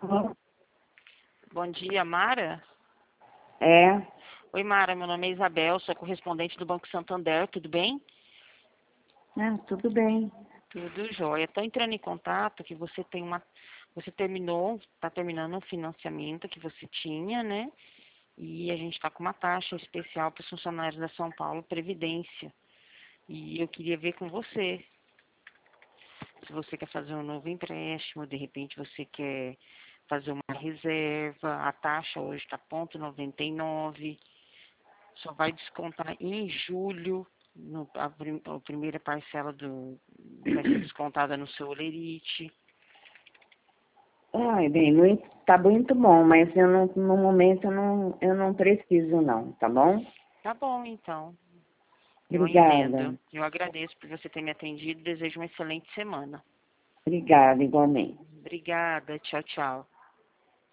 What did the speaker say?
Bom dia, Mara. É, Oi, Mara, meu nome é Isabel, sou correspondente do Banco Santander, tudo bem? tudo bem. Tudo jóia. Estou entrando em contato que você está terminando um financiamento que você tinha, né? E a gente está com uma taxa especial para os funcionários da São Paulo Previdência. E eu queria ver com você se você quer fazer um novo empréstimo, de repente você quer fazer uma reserva, a taxa hoje está 0,99, só vai descontar em julho, a primeira parcela vai ser descontada no seu Olerite. Ai, bem, muito, tá muito bom, mas eu não, no momento eu não preciso não, tá bom? Tá bom, então. Eu Obrigada. entendo. Eu agradeço por você ter me atendido e desejo uma excelente semana. Obrigada, igualmente. Obrigada. Tchau, tchau.